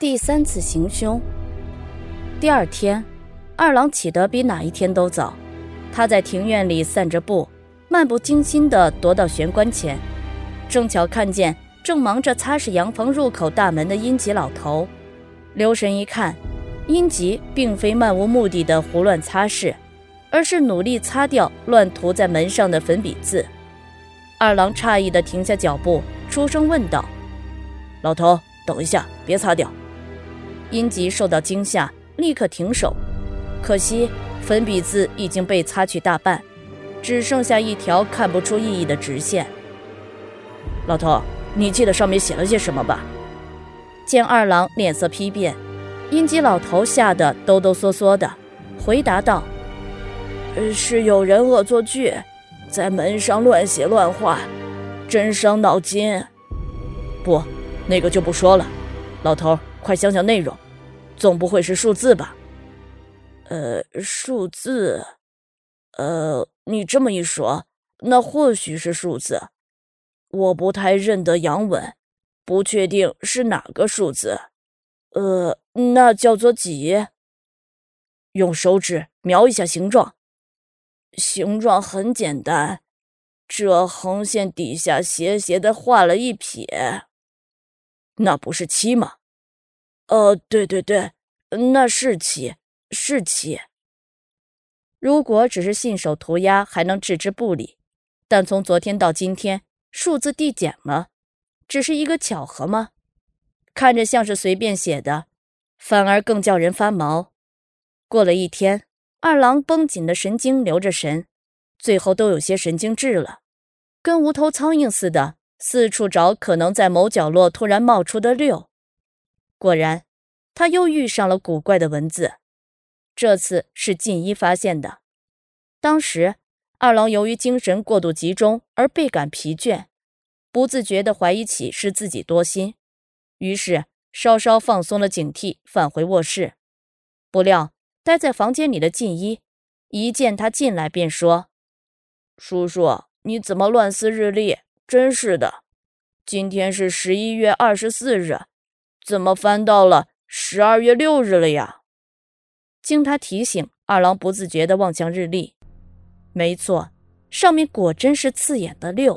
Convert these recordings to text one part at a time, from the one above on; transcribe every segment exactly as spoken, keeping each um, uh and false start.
第三次行凶。第二天，二郎起得比哪一天都早，他在庭院里散着步，漫不经心地踱到玄关前，正巧看见正忙着擦拭洋房入口大门的阴吉老头。留神一看，阴吉并非漫无目的的胡乱擦拭，而是努力擦掉乱涂在门上的粉笔字。二郎诧异地停下脚步，出声问道：老头，等一下，别擦掉。阴吉受到惊吓，立刻停手，可惜粉笔字已经被擦去大半，只剩下一条看不出意义的直线。老头，你记得上面写了些什么吧？见二郎脸色丕变，阴吉老头吓得哆哆嗦嗦的回答道：是有人恶作剧，在门上乱写乱画，真伤脑筋。不，那个就不说了，老头，快想想内容，总不会是数字吧？呃，数字……呃，你这么一说，那或许是数字。我不太认得洋文，不确定是哪个数字。呃，那叫做几？用手指描一下形状。形状很简单，这横线底下斜斜的画了一撇。那不是七吗？呃，对对对，那是七，是七。如果只是信手涂鸦，还能置之不理，但从昨天到今天，数字递减了，只是一个巧合吗？看着像是随便写的，反而更叫人发毛。过了一天，二郎绷紧的神经留着神，最后都有些神经质了，跟无头苍蝇似的，四处找可能在某角落突然冒出的六。果然，他又遇上了古怪的文字，这次是近一发现的。当时，二郎由于精神过度集中而倍感疲倦，不自觉地怀疑起是自己多心，于是稍稍放松了警惕，返回卧室。不料，待在房间里的近一一见他进来便说：叔叔，你怎么乱撕日历？真是的，今天是十一月二十四日，怎么翻到了十二月六日了呀？经他提醒，二郎不自觉地望向日历，没错，上面果真是刺眼的六。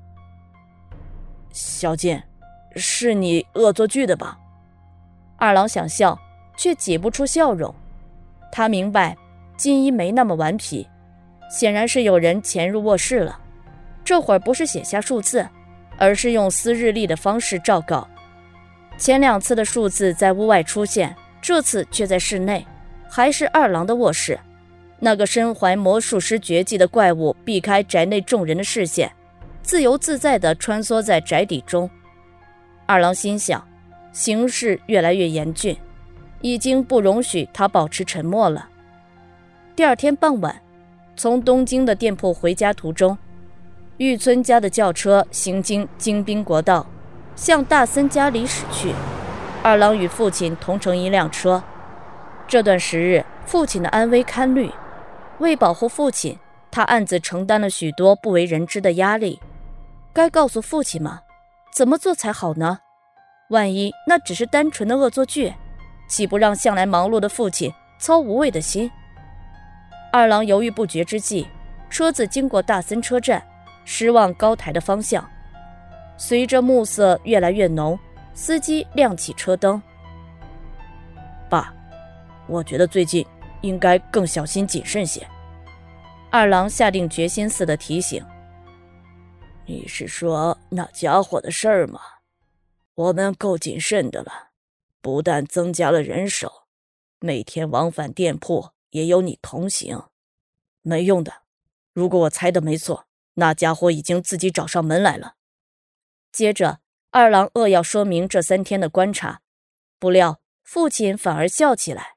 小静，是你恶作剧的吧？二郎想笑，却挤不出笑容。他明白金一没那么顽皮，显然是有人潜入卧室了，这会儿不是写下数字，而是用撕日历的方式照稿。前两次的数字在屋外出现，这次却在室内，还是二郎的卧室。那个身怀魔术师绝技的怪物避开宅内众人的视线，自由自在地穿梭在宅邸中。二郎心想，形势越来越严峻，已经不容许他保持沉默了。第二天傍晚，从东京的店铺回家途中，玉村家的轿车行经京滨国道，向大森家里驶去。二郎与父亲同乘一辆车。这段时日，父亲的安危堪虑，为保护父亲，他暗自承担了许多不为人知的压力。该告诉父亲吗？怎么做才好呢？万一那只是单纯的恶作剧，岂不让向来忙碌的父亲操无谓的心？二郎犹豫不决之际，车子经过大森车站，驶往高台的方向。随着暮色越来越浓，司机亮起车灯。爸，我觉得最近应该更小心谨慎些。二郎下定决心似的提醒。你是说那家伙的事儿吗？我们够谨慎的了，不但增加了人手，每天往返店铺也有你同行。没用的，如果我猜的没错，那家伙已经自己找上门来了。接着，二郎扼要说明这三天的观察，不料父亲反而笑起来。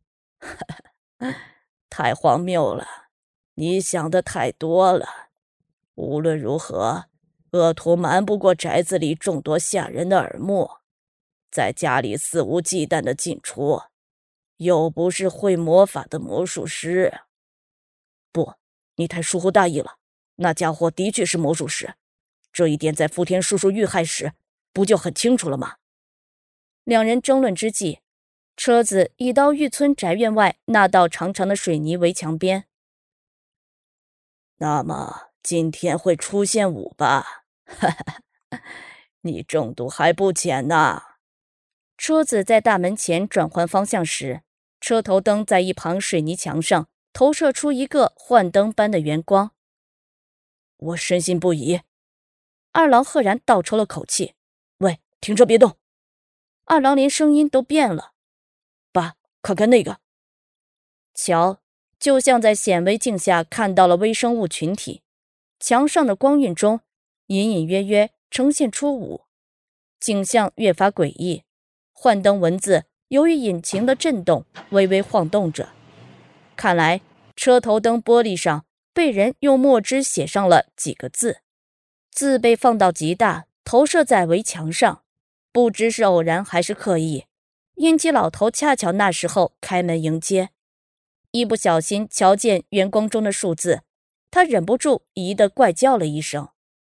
太荒谬了，你想的太多了。无论如何，恶徒瞒不过宅子里众多下人的耳目，在家里肆无忌惮的进出，又不是会魔法的魔术师。不，你太疏忽大意了，那家伙的确是魔术师，这一点在福田叔叔遇害时不就很清楚了吗？ 两人争论之际，车子已到玉村宅院外那道长长的水泥围墙边。 那么今天会出现五吧？哈哈，你中毒还不浅呢。 车子在大门前转换方向时，车头灯在一旁水泥墙上投射出一个幻灯般的圆光。 我深信不疑。 二郎赫然倒抽了口气， 喂，停车别动。 二郎连声音都变了。 爸，看看那个。 瞧，就像在显微镜下看到了微生物群体，墙上的光晕中隐隐约约呈现出五，景象越发诡异。幻灯文字由于引擎的震动微微晃动着，看来车头灯玻璃上被人用墨汁写上了几个字，字被放到极大，投射在围墙上，不知是偶然还是刻意。英吉老头恰巧那时候开门迎接，一不小心瞧见圆光中的数字，他忍不住疑得怪叫了一声。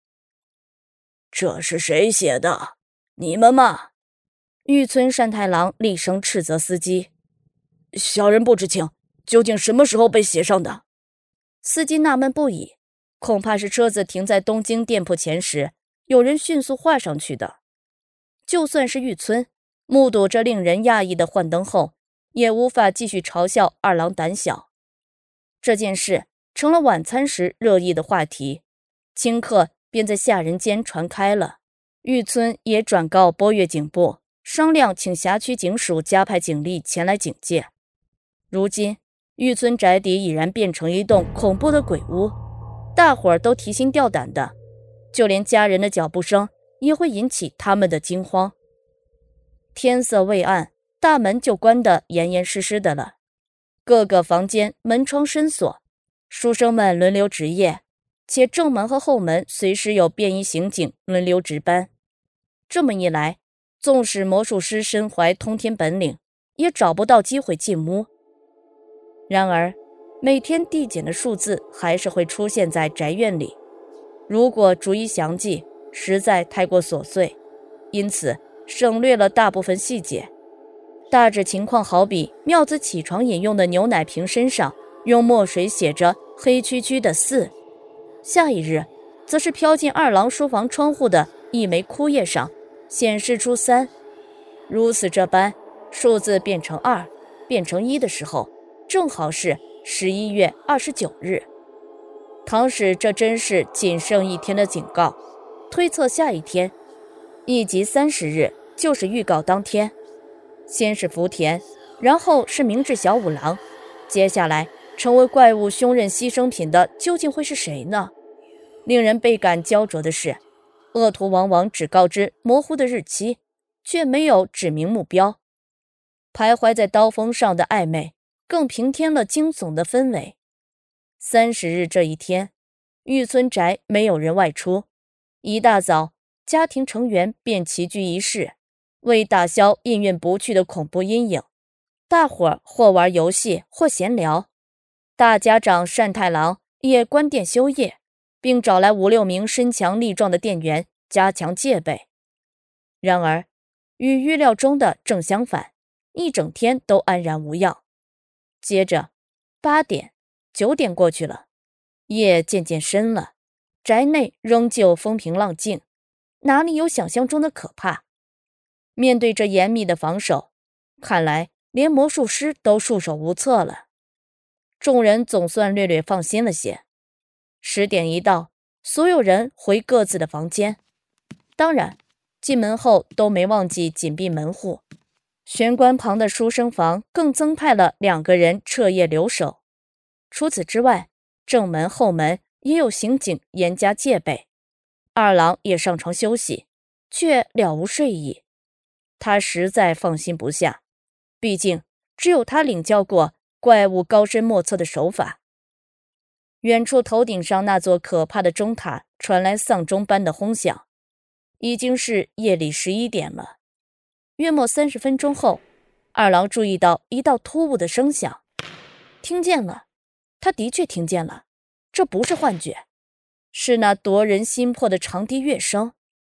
这是谁写的？你们吗？ 玉村善太郎厉声斥责司机。 小人不知情，究竟什么时候被写上的？ 司机纳闷不已，恐怕是车子停在东京店铺前时，有人迅速画上去的。就算是玉村，目睹这令人讶异的幻灯后，也无法继续嘲笑二郎胆小。这件事成了晚餐时热议的话题，顷刻便在下人间传开了。玉村也转告波越警部，商量请辖区警署加派警力前来警戒。如今玉村宅邸已然变成一栋恐怖的鬼屋，大伙儿都提心吊胆的，就连家人的脚步声也会引起他们的惊慌。天色未暗，大门就关得严严实实的了，各个房间门窗深锁，书生们轮流值夜，且正门和后门随时有便衣刑警轮流值班。这么一来，纵使魔术师身怀通天本领，也找不到机会进屋。然而每天递减的数字还是会出现在宅院里，如果逐一详记，实在太过琐碎，因此省略了大部分细节。大致情况好比妙子起床饮用的牛奶瓶身上用墨水写着黑黢黢的四，下一日则是飘进二郎书房窗户的一枚枯叶上显示出三，如此这般，数字变成二，变成一的时候，正好是十一月二十九日。倘使这真是仅剩一天的警告，推测下一天，一及三十日就是预告当天。先是福田，然后是明智小五郎，接下来成为怪物凶刃牺牲品的究竟会是谁呢？令人倍感焦灼的是，恶徒往往只告知模糊的日期，却没有指明目标。徘徊在刀锋上的暧昧更平添了惊悚的氛围。三十日这一天，玉村宅没有人外出，一大早家庭成员便齐聚一室，为打消氤氲不去的恐怖阴影，大伙儿或玩游戏或闲聊。大家长善太郎也关店休业，并找来五六名身强力壮的店员加强戒备。然而与预料中的正相反，一整天都安然无恙。接着八点九点过去了，夜渐渐深了，宅内仍旧风平浪静，哪里有想象中的可怕。面对这严密的防守，看来连魔术师都束手无策了。众人总算略略放心了些。十点一到，所有人回各自的房间，当然进门后都没忘记紧闭门户。玄关旁的书生房更增派了两个人彻夜留守。除此之外，正门后门也有刑警严加戒备。二郎也上床休息，却了无睡意。他实在放心不下，毕竟只有他领教过怪物高深莫测的手法。远处头顶上那座可怕的钟塔传来丧钟般的轰响，已经是夜里十一点了。约莫三十分钟后，二郎注意到一道突兀的声响，听见了，他的确听见了，这不是幻觉，是那夺人心魄的长笛乐声。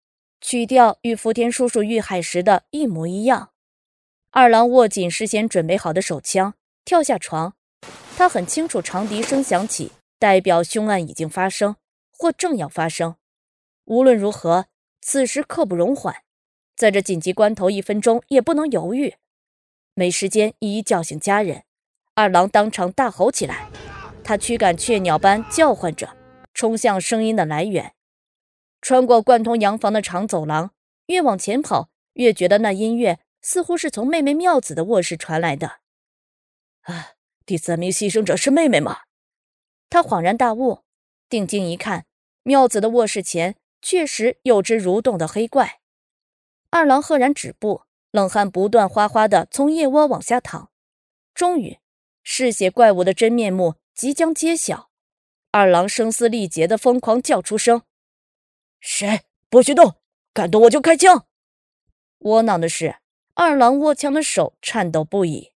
曲调与福田叔叔遇害时的一模一样。二郎握紧事先准备好的手枪，跳下床。他很清楚长笛声响起，代表凶案已经发生，或正要发生。无论如何，此时刻不容缓，在这紧急关头，一分钟也不能犹豫。没时间一一叫醒家人，二郎当场大吼起来。他驱赶雀鸟般叫唤着，冲向声音的来源。穿过贯通洋房的长走廊，越往前跑，越觉得那音乐似乎是从妹妹妙子的卧室传来的。 啊，第三名牺牲者是妹妹吗？ 他恍然大悟，定睛一看，妙子的卧室前确实有只蠕动的黑怪。二郎赫然止步，冷汗不断哗哗地从腋窝往下淌。终于，嗜血怪物的真面目即将揭晓。二郎声嘶力竭地疯狂叫出声：“ 谁？不许动！敢动我就开枪！” 窝囊的是，二郎握枪的手颤抖不已。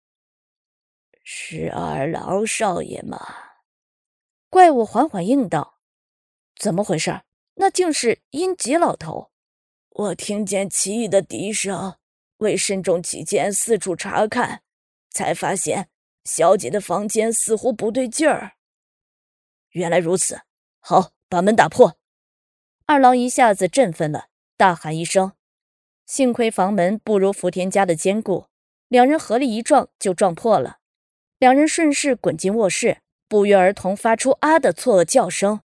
是二郎少爷吗？ 怪物缓缓应道。怎么回事？那竟是阴吉老头。 我听见奇异的笛声，为慎重起见，四处查看，才发现小姐的房间似乎不对劲儿。原来如此，好，把门打破。 二郎一下子振奋了，大喊一声。幸亏房门不如福田家的坚固，两人合力一撞就撞破了。两人顺势滚进卧室，不约而同发出啊的错愕叫声。